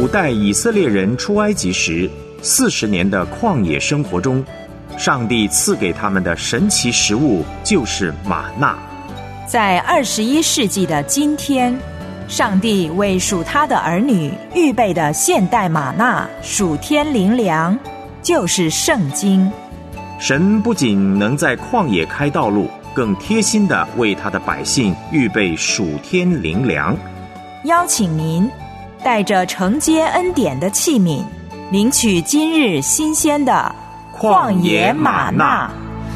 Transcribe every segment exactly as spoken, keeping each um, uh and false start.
古代以色列人出埃及时四十年的旷野生活中，上帝赐给他们的神奇食物就是玛纳。 在二十一世纪的今天，上帝为属他的儿女预备的现代玛纳属天灵粮，就是圣经。 神不仅能在旷野开道路，更贴心地为他的百姓预备属天灵粮。 邀请您带着承接恩典的器皿，领取今日新鲜的旷野玛纳。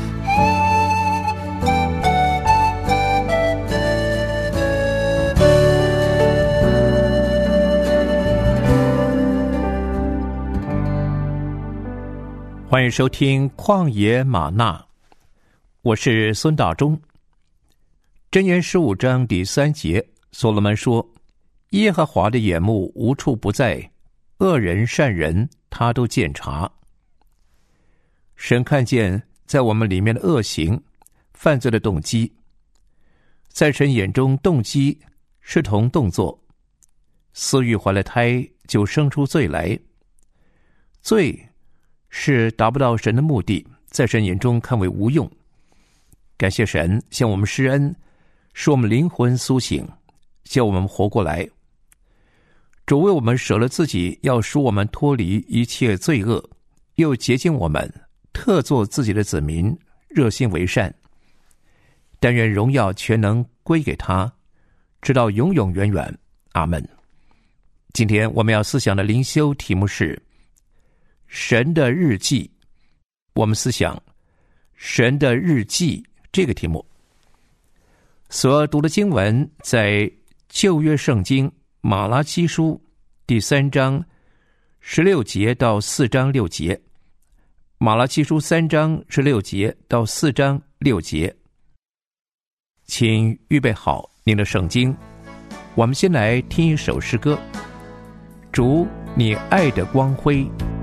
欢迎收听旷野玛纳，我是孙大中。箴言十五章第三节，所罗门说，耶和华的眼目无处不在，恶人善人他都鉴察。神看见在我们里面的恶行、犯罪的动机，在神眼中动机是同动作，私欲怀了胎就生出罪来，罪是达不到神的目的，在神眼中看为无用。感谢神向我们施恩，使我们灵魂苏醒，叫我们活过来。主为我们舍了自己，要使我们脱离一切罪恶，又洁净我们，特作自己的子民，热心为善。但愿荣耀全能归给他，直到永永远远。阿们。今天我们要思想的灵修题目是神的日记。我们思想神的日记这个题目。所读的经文在旧约圣经马拉基书第三章十六节到四章六节，马拉基书三章十六节到四章六节。请预备好您的圣经，我们先来听一首诗歌，主你爱的光辉。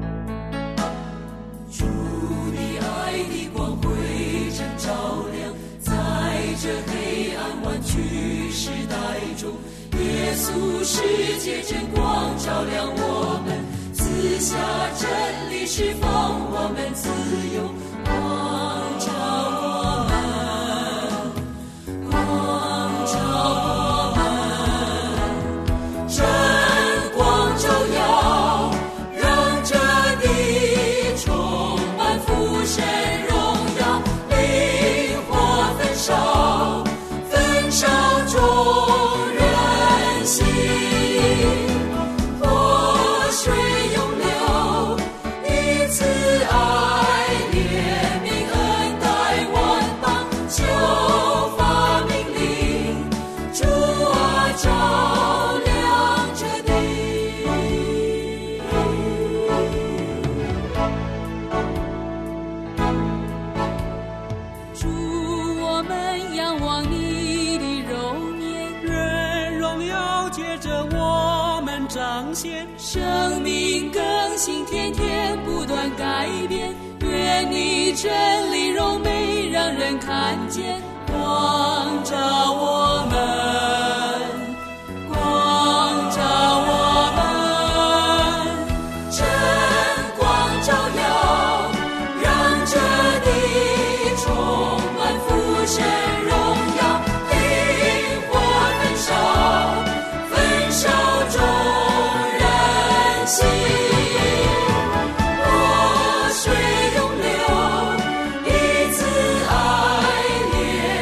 主你爱的光辉正照亮在这黑暗弯曲时代中，耶稣世界真光照亮我们，赐下真理释放我们自由，光照我们，光照我们，真光照耀，让这地充满父神荣耀，灵火焚烧，焚烧众人心，活水涌流，以慈爱怜悯恩待万邦，就发命令，主啊照亮这地。主，我们仰望你的容颜， 愿荣耀借着我们彰显， 生命更新，天天不断改变，愿你真理荣美让人看见，光照我们，光照我们，真光照耀，让这地充满父神荣耀，灵火焚烧，焚烧众人心，活水涌流，以慈爱怜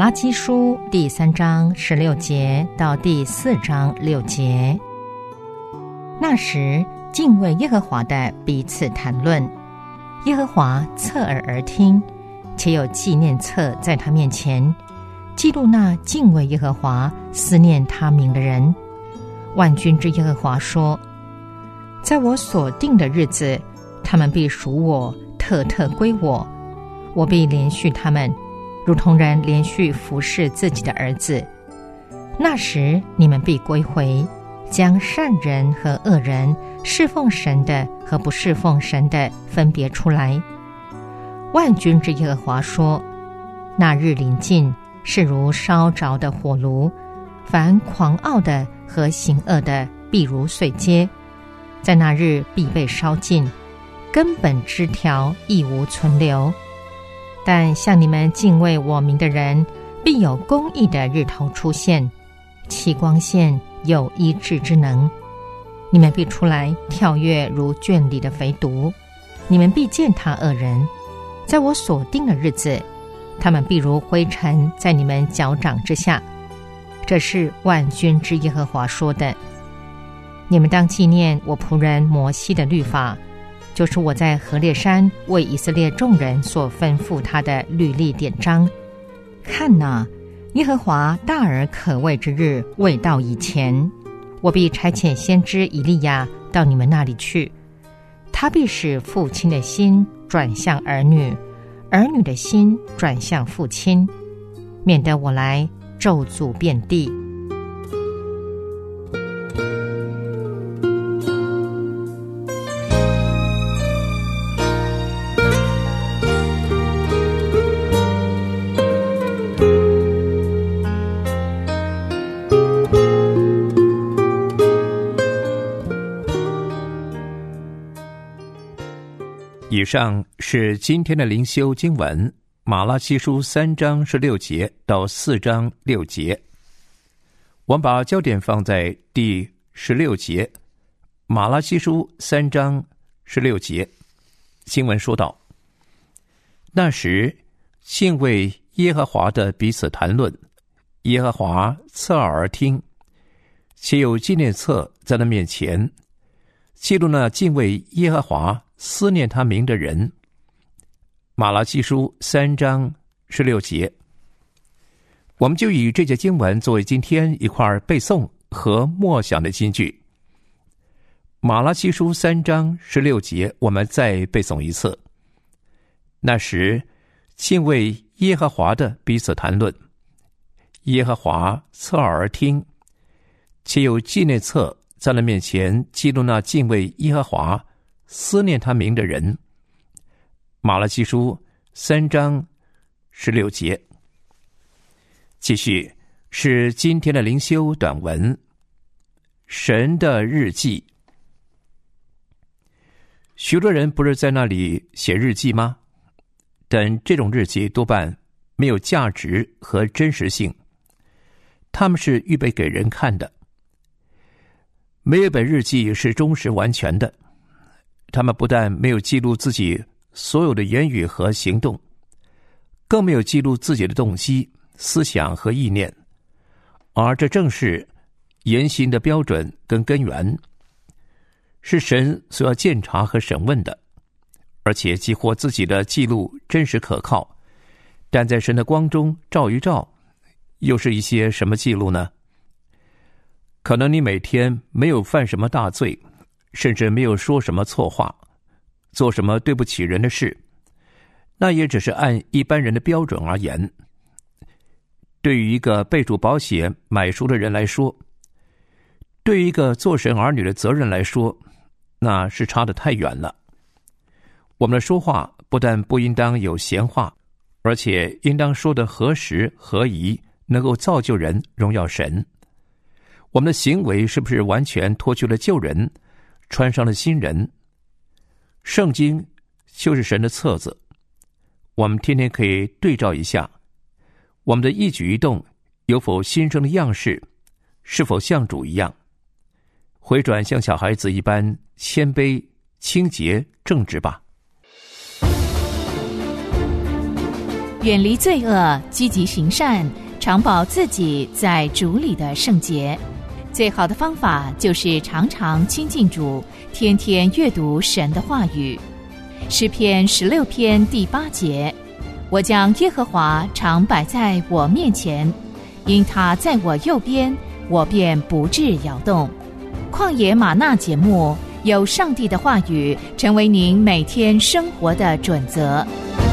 拉基书第三章十六节到第四章六节。那时，敬畏耶和华的彼此谈论，耶和华侧耳而听，且有纪念册在他面前，记录那敬畏耶和华、思念他名的人。万军之耶和华说：在我所定的日子，他们必属我，特特归我。我必连续他们，如同人连续服侍自己的儿子。那时，你们必归回，将善人和恶人、侍奉神的和不侍奉神的分别出来。万军之耶和华说：那日临近，是如烧着的火炉，凡狂傲的和行恶的，必如碎秸，在那日必被烧尽，根本枝条亦无存留。但向你们敬畏我名的人，必有公义的日头出现，其光线有医治之能。你们必出来跳跃如圈里的肥犊，你们必践踏恶人。在我所定的日子，他们必如灰尘在你们脚掌之下。这是万军之耶和华说的。你们当纪念我仆人摩西的律法，就是我在何烈山为以色列众人所吩咐他的律例典章。看哪，耶和华大而可畏之日未到以前，我必差遣先知以利亚到你们那里去，他必使父亲的心转向儿女，儿女的心转向父亲，免得我来咒诅遍地。 以上是今天的灵修经文，马拉基书三章十六节到四章六节。我们把焦点放在第十六节，马拉基书三章十六节，经文说道：那时，敬畏耶和华的彼此谈论，耶和华侧耳而听，且有纪念册在他面前，记录那敬畏耶和华、思念他名的人。马拉基书三章十六节，我们就以这节经文作为今天一块背诵和默想的金句。马拉基书三章十六节，我们再背诵一次。那时，敬畏耶和华的彼此谈论，耶和华侧耳而听，且有纪念册在他面前，记录那敬畏耶和华、思念他名的人。马拉基书三章十六节。继续是今天的灵修短文，神的日记。许多人不是在那里写日记吗？但这种日记多半没有价值和真实性，他们是预备给人看的。没有一本日记是忠实完全的，他们不但没有记录自己所有的言语和行动，更没有记录自己的动机、思想和意念，而这正是言行的标准跟根源，是神所要鉴察和审问的。而且几乎自己的记录真实可靠，但在神的光中照一照，又是一些什么记录呢？可能你每天没有犯什么大罪，甚至没有说什么错话，做什么对不起人的事，那也只是按一般人的标准而言。对于一个被主保险买赎的人来说，对于一个做神儿女的责任来说，那是差得太远了。我们的说话不但不应当有闲话，而且应当说得合时合宜，能够造就人，荣耀神。我们的行为是不是完全脱去了旧人，穿上了新人？圣经就是神的册子，我们天天可以对照一下，我们的一举一动有否新生的样式，是否像主一样，回转像小孩子一般谦卑、清洁、正直吧。 远离罪恶，积极行善，常保自己在主里的圣洁。最好的方法就是常常亲近主，天天阅读神的话语。诗篇十六篇第八节，我将耶和华常摆在我面前，因他在我右边，我便不致摇动。旷野吗哪节目，有上帝的话语成为您每天生活的准则。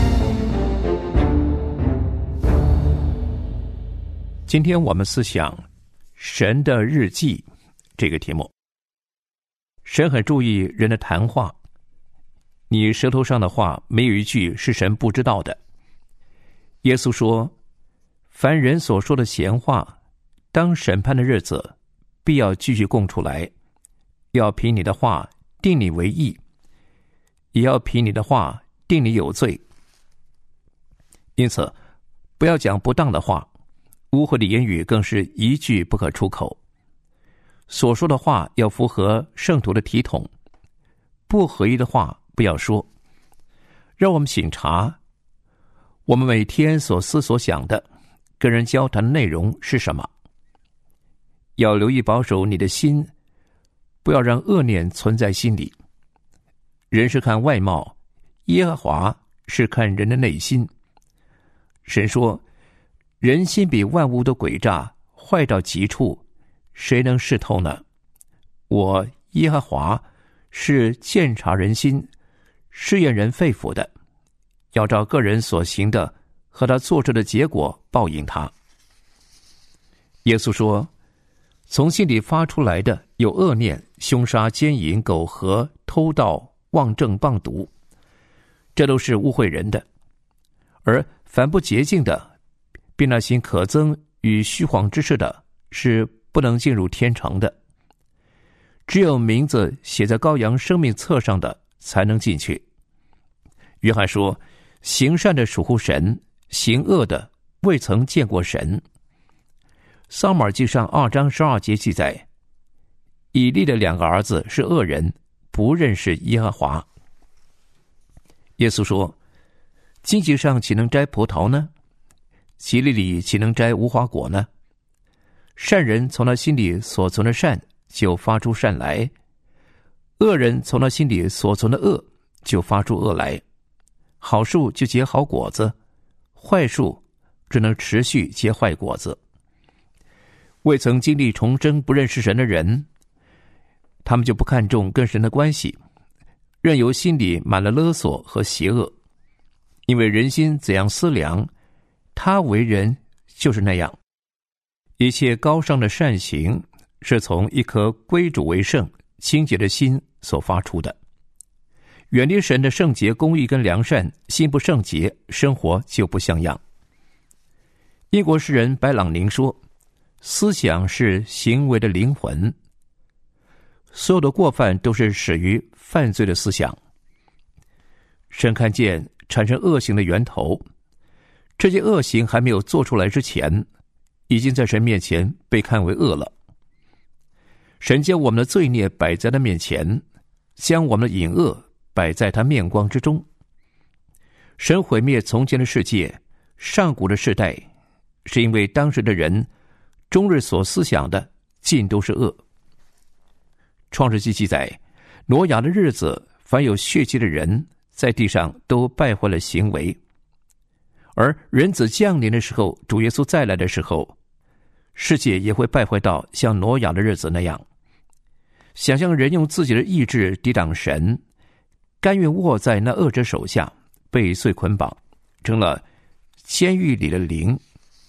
今天我们思想神的日记这个题目。神很注意人的谈话，你舌头上的话没有一句是神不知道的。耶稣说，凡人所说的闲话，当审判的日子必要继续供出来，要凭你的话定你为义，也要凭你的话定你有罪。因此不要讲不当的话，污秽的言语更是一句不可出口。所说的话要符合圣徒的体统，不合一的话不要说。让我们省察我们每天所思所想的，跟人交谈的内容是什么。要留意保守你的心，不要让恶念存在心里。人是看外貌，耶和华是看人的内心。神说，人心比万物都诡诈，坏到极处，谁能识透呢？我耶和华是鉴察人心，试验人肺腑的，要照个人所行的和他做出的结果报应他。耶稣说，从心里发出来的有恶念、凶杀、奸淫、苟合、偷盗、妄证、谤毒，这都是污秽人的。而凡不洁净的，并那行可憎与虚谎之事的，是不能进入天城的。只有名字写在羔羊生命册上的才能进去。约翰说，行善的属乎神，行恶的未曾见过神。撒母耳记上二章十二节记载，以利的两个儿子是恶人，不认识耶和华。耶稣说，荆棘上岂能摘葡萄呢？蒺藜里岂能摘无花果呢？善人从他心里所存的善就发出善来，恶人从他心里所存的恶就发出恶来。好树就结好果子，坏树只能持续结坏果子。未曾经历重生不认识神的人，他们就不看重跟神的关系，任由心里满了勒索和邪恶。因为人心怎样思量，他为人就是那样。一切高尚的善行是从一颗归主为圣、清洁的心所发出的。远离神的圣洁、公义跟良善，心不圣洁，生活就不像样。英国诗人白朗宁说，思想是行为的灵魂，所有的过犯都是始于犯罪的思想。神看见产生恶行的源头，这些恶行还没有做出来之前，已经在神面前被看为恶了。神将我们的罪孽摆在他面前，将我们的隐恶摆在他面光之中。神毁灭从前的世界、上古的世代，是因为当时的人终日所思想的尽都是恶。创世纪记载，挪亚的日子，凡有血气的人在地上都败坏了行为。而人子降临的时候，主耶稣再来的时候，世界也会败坏到像挪亚的日子那样。想象人用自己的意志抵挡神，甘愿握在那恶者手下，被罪捆绑，成了监狱里的灵。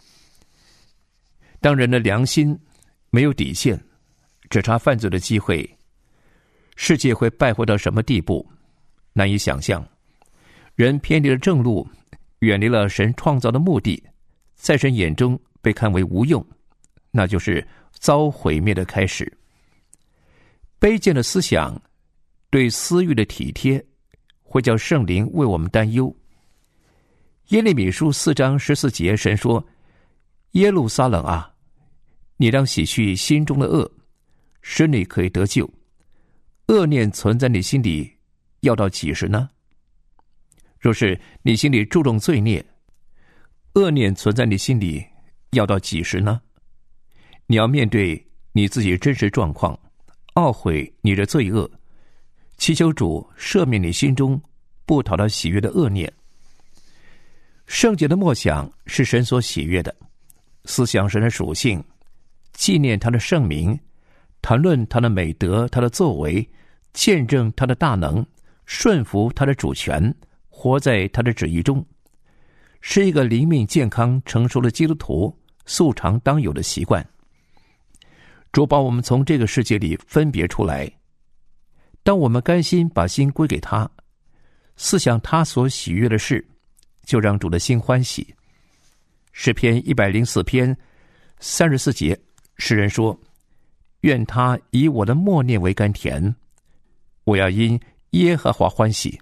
当人的良心没有底线，只差犯罪的机会，世界会败坏到什么地步，难以想象。人偏离了正路，远离了神创造的目的，在神眼中被看为无用，那就是遭毁灭的开始。卑贱的思想，对私欲的体贴，会叫圣灵为我们担忧。耶利米书四章十四节，神说，耶路撒冷啊，你让洗去心中的恶，使你可以得救。恶念存在你心里，要到几时呢？若是你心里注重罪孽， 恶念存在你心里要到几时呢？你要面对你自己真实状况，懊悔你的罪恶，祈求主赦免你心中不讨他喜悦的恶念。圣洁的默想是神所喜悦的，思想神的属性，纪念他的圣名，谈论他的美德，他的作为，见证他的大能，顺服他的主权，活在他的旨意中，是一个灵命健康成熟的基督徒素常当有的习惯。主把我们从这个世界里分别出来，当我们甘心把心归给他，思想他所喜悦的事，就让主的心欢喜。诗篇一百零四篇三十四节，诗人说：愿他以我的默念为甘甜，我要因耶和华欢喜。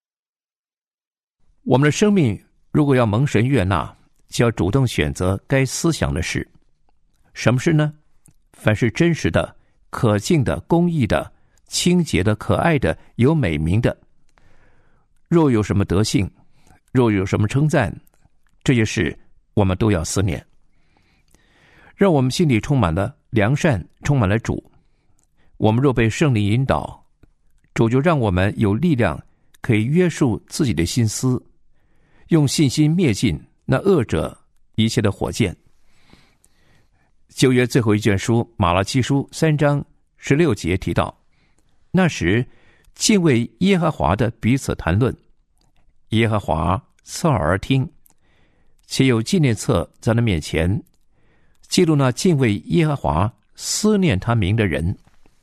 我们的生命如果要蒙神悦纳，就要主动选择该思想的事。什么事呢？凡是真实的、可敬的、公义的、清洁的、可爱的、有美名的，若有什么德性，若有什么称赞，这些事我们都要思念。让我们心里充满了良善，充满了主。我们若被圣灵引导，主就让我们有力量可以约束自己的心思，用信心灭尽那恶者一切的火箭。旧约最后一卷书马拉基书三章十六节提到，那时敬畏耶和华的彼此谈论，耶和华侧耳而听，且有纪念册在他面前，记录那敬畏耶和华思念他名的人。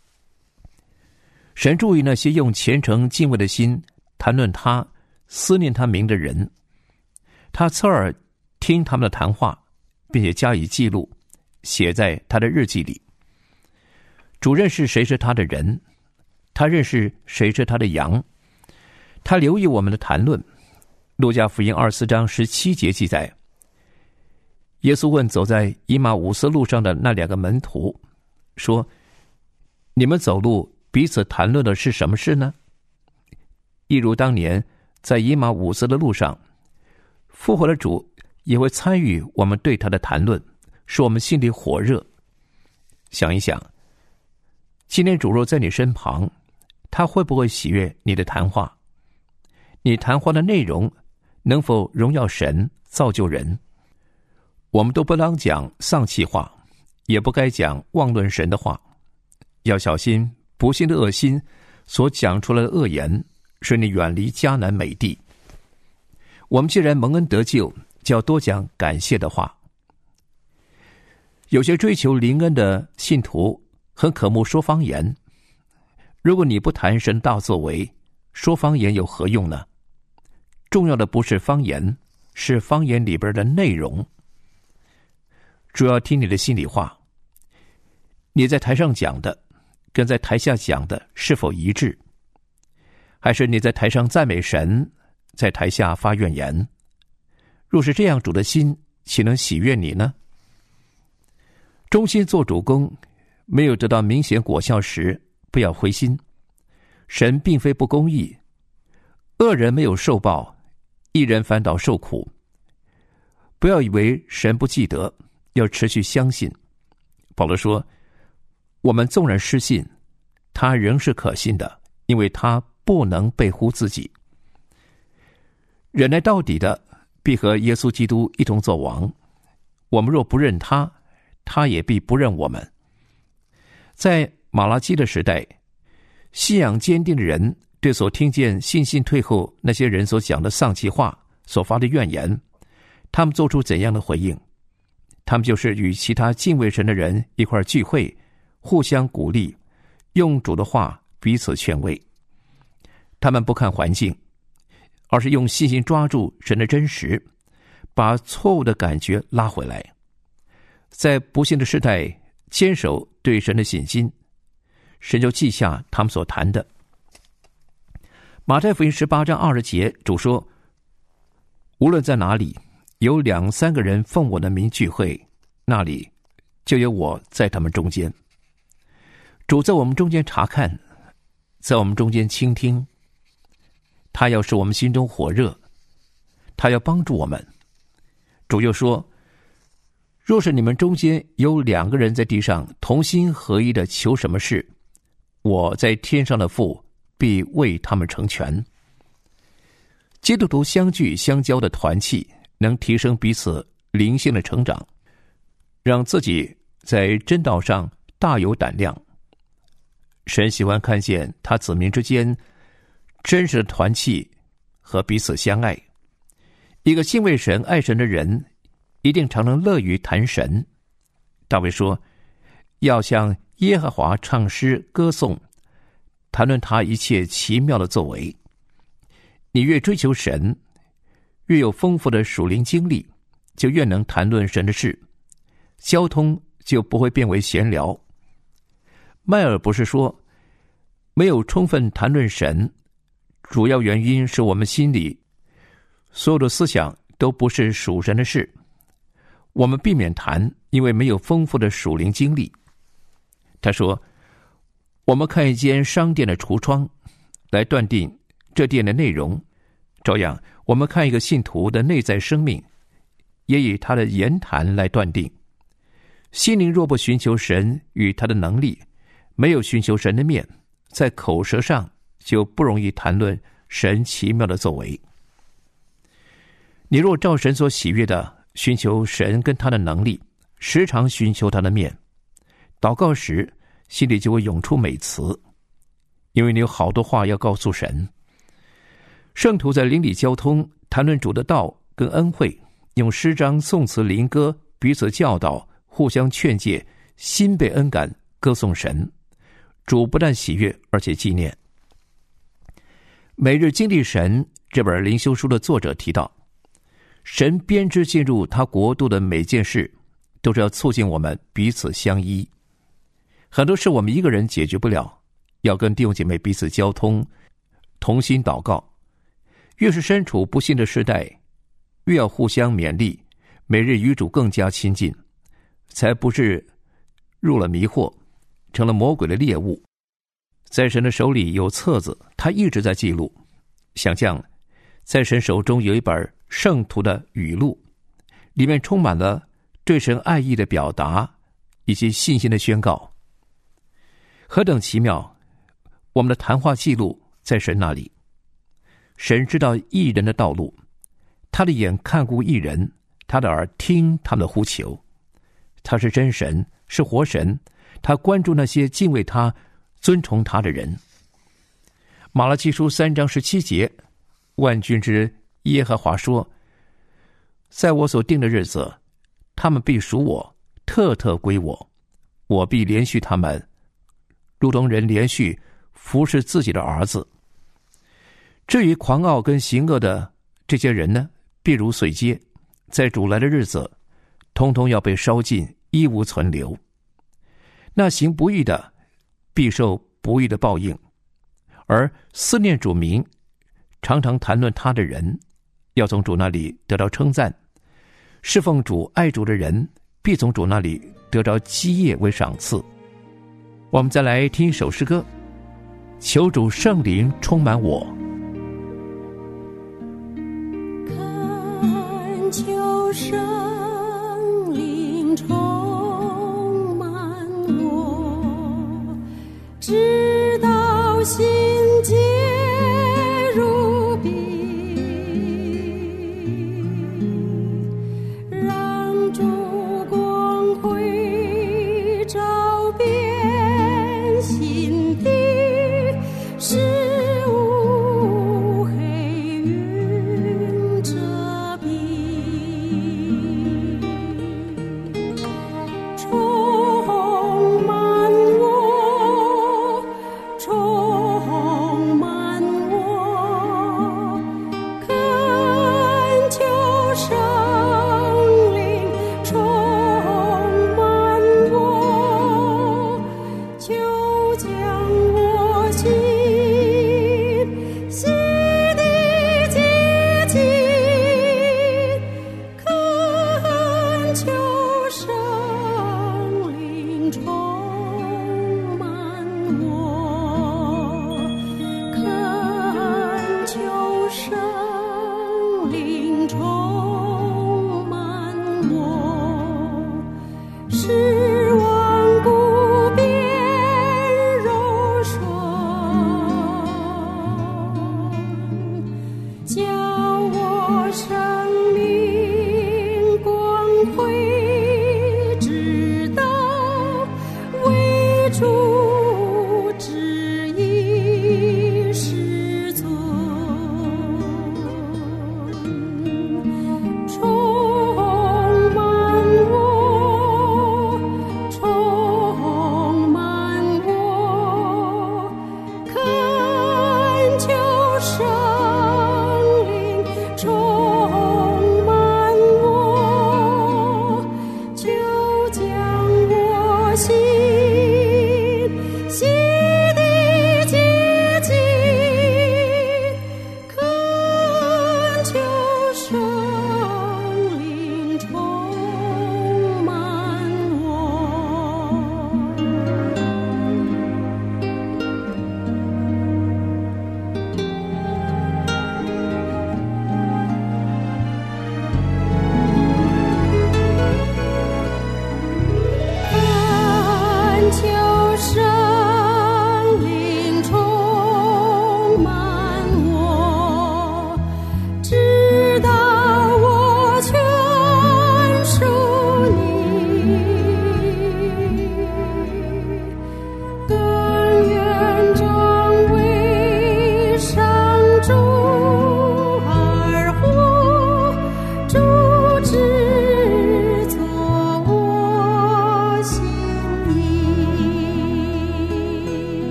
神注意那些用虔诚敬畏的心谈论他思念他名的人，他侧耳听他们的谈话，并且加以记录，写在他的日记里。主认识谁是他的人，他认识谁是他的羊，他留意我们的谈论。路加福音二十四章十七节记载，耶稣问走在以马忤斯路上的那两个门徒说：你们走路彼此谈论的是什么事呢？一如当年在以马忤斯的路上，复活的主也会参与我们对他的谈论，使我们心里火热。想一想，今天主若在你身旁，他会不会喜悦你的谈话？你谈话的内容能否荣耀神，造就人？我们都不当讲丧气话，也不该讲妄论神的话。要小心不幸的恶心所讲出来的恶言，使你远离迦南美地。我们既然蒙恩得救，就要多讲感谢的话。有些追求灵恩的信徒很渴慕说方言，如果你不谈神大作为，说方言有何用呢？重要的不是方言，是方言里边的内容。主要听你的心里话，你在台上讲的跟在台下讲的是否一致？还是你在台上赞美神，在台下发怨言？若是这样，主的心岂能喜悦你呢？忠心做主公，没有得到明显果效时，不要灰心。神并非不公义，恶人没有受报，义人反倒受苦。不要以为神不记得，要持续相信。保罗说，我们纵然失信，他仍是可信的，因为他不能背乎自己。忍耐到底的，必和耶稣基督一同作王。我们若不认他，他也必不认我们。在马拉基的时代，信仰坚定的人对所听见信心退后那些人所讲的丧气话所发的怨言，他们做出怎样的回应？他们就是与其他敬畏神的人一块聚会，互相鼓励，用主的话彼此劝慰。他们不看环境，而是用信心抓住神的真实，把错误的感觉拉回来。在不幸的时代坚守对神的信心，神就记下他们所谈的。马太福音十八章二十节，主说，无论在哪里有两三个人奉我的名聚会，那里就有我在他们中间。主在我们中间查看，在我们中间倾听，他要使我们心中火热，他要帮助我们。 主又说，若是你们中间有两个人在地上同心合一的求什么事，我在天上的父必为他们成全。基督徒相聚相交的团契，能提升彼此灵性的成长，让自己在真道上大有胆量。神喜欢看见他子民之间真实的团契和彼此相爱。一个敬畏神爱神的人，一定常常乐于谈神。大卫说，要向耶和华唱诗歌颂，谈论他一切奇妙的作为。你越追求神，越有丰富的属灵经历，就越能谈论神的事，交通就不会变为闲聊。迈尔博士说，没有充分谈论神，主要原因是我们心里所有的思想都不是属神的事。我们避免谈，因为没有丰富的属灵经历。他说，我们看一间商店的橱窗来断定这店的内容，照样我们看一个信徒的内在生命，也以他的言谈来断定。心灵若不寻求神与他的能力，没有寻求神的面，在口舌上就不容易谈论神奇妙的作为。你若照神所喜悦的寻求神跟他的能力，时常寻求他的面，祷告时心里就会涌出美词，因为你有好多话要告诉神。圣徒在邻里交通，谈论主的道跟恩惠，用诗章颂词灵歌彼此教导，互相劝诫，心被恩感，歌颂神。主不但喜悦，而且纪念。每日经历神这本灵修书的作者提到，神编织进入他国度的每件事，都是要促进我们彼此相依。很多事我们一个人解决不了，要跟弟兄姐妹彼此交通，同心祷告。越是身处不幸的时代，越要互相勉励，每日与主更加亲近，才不是入了迷惑，成了魔鬼的猎物。在神的手里有册子，他一直在记录。想象在神手中有一本圣徒的语录，里面充满了对神爱意的表达以及信心的宣告。何等奇妙！我们的谈话记录在神那里。神知道义人的道路，他的眼看顾义人，他的耳听他们的呼求。他是真神，是活神，他关注那些敬畏他、尊崇他的人。马拉基书三章十七节，万军之耶和华说，在我所定的日子，他们必属我，特特归我，我必连续他们，如同人连续服侍自己的儿子。至于狂傲跟行恶的这些人呢，必如碎秸，在主来的日子，通通要被烧尽，一无存留。那行不义的，必受不义的报应。而思念主名，常常谈论他的人，要从主那里得到称赞。侍奉主爱主的人，必从主那里得着基业为赏赐。我们再来听一首诗歌，求主圣灵充满我。 恳求圣灵充满我，直到心结如冰，让主光辉照遍心底，使无黑云遮蔽，充满我，充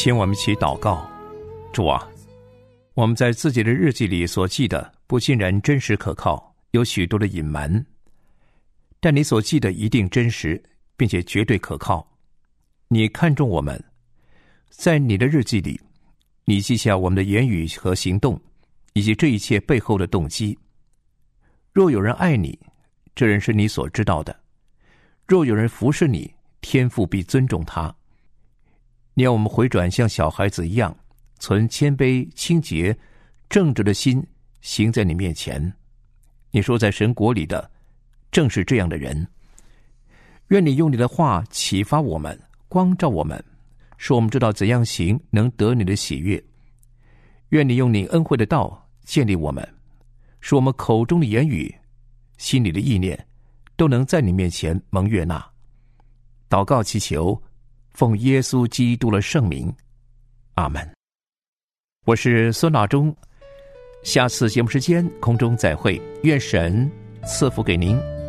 请我们一起祷告。主啊，我们在自己的日记里所记的不尽然真实可靠，有许多的隐瞒，但你所记的一定真实，并且绝对可靠。你看重我们，在你的日记里，你记下我们的言语和行动，以及这一切背后的动机。若有人爱你，这人是你所知道的；若有人服侍你，天父必尊重他。你要我们回转像小孩子一样，存谦卑、清洁、正直的心，行在你面前。你说在神国里的正是这样的人。愿你用你的话启发我们，光照我们，使我们知道怎样行能得你的喜悦。愿你用你恩惠的道建立我们，使我们口中的言语、心里的意念都能在你面前蒙悦纳。祷告祈求，奉耶稣基督的圣名，阿们。我是孙大中，下次节目时间空中再会，愿神赐福给您。